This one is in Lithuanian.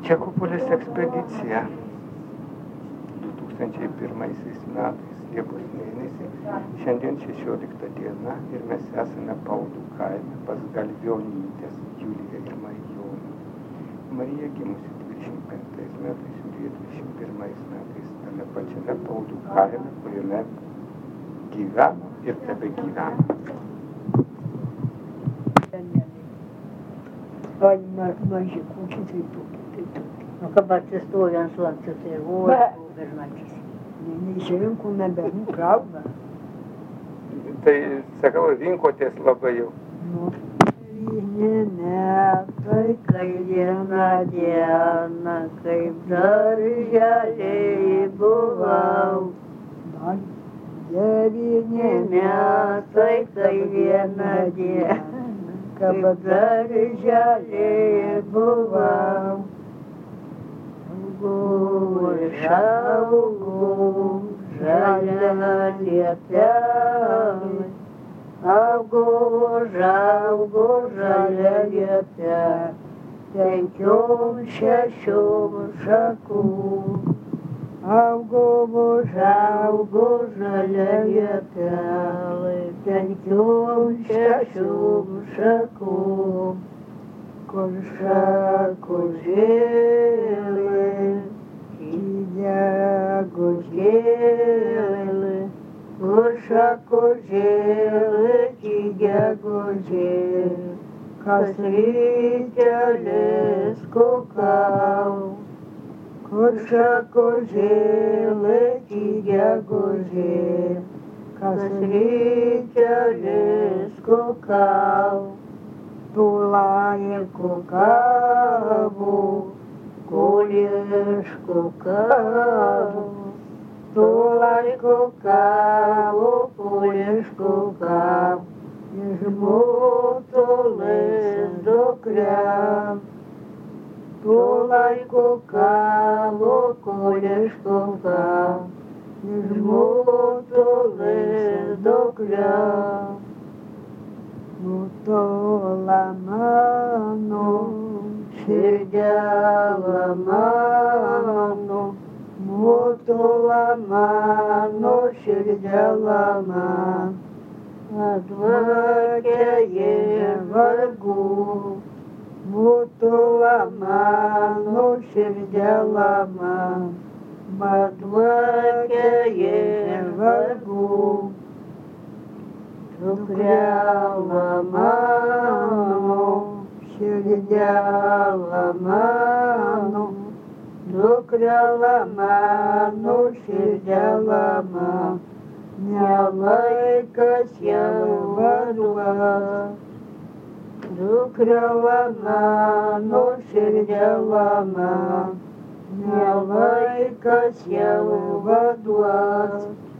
Čekupolės ekspedicija 2001 metais, Liepos mėnesį, šiandien 16 diena ir mes esame Paulių kaime pas Galvionytės Juliją ir Marijoną. Marija gimusi 25 metais, Julija 21 metais, tame pačiame Paulių kaime, kuriame gyveno ir tebegyvena. Maži kūčiai tai tokie. Nu, kad atsistojo ant slapčių, tai bernatis. Neišrinkome bernų krauną. Tai, sakau, rinkotės labai jau. Nu, metai, Kai vieną dieną, kaip darželiai buvau, devyni metai, kai vieną dieną, kaip darželiai buvau. Užaugau žalia liepelė, augau žalia liepelė, 5-6 šakų. Augau žalia liepelė, 5-6 šakų. kur Šakužėlė, gegužėlė, šakužėlė, gegužėlė, kas rytelės kukau. kur Šakužėlė, gegužėlė, kas rytelės kukau. tulaje Kukavo, kulėš kukavo, tulai kukavo, kulėš kukavo, iš mūsų lizdo krem. Tulai kukavo, kulėš kukavo, iš mūsų lizdo krem. Nutolo mano, Širdėla mano, nutolo mano, širdėla man, atvarkė jie vargų. nutolo mano, širdėla man, Atvarkė jie vargų. Dukrela mano, širdėla mano, dukrela mano, širdėla man, nelaikas jau vaduos. Dukrela mano, širdėla man, nelaikas jau vaduos.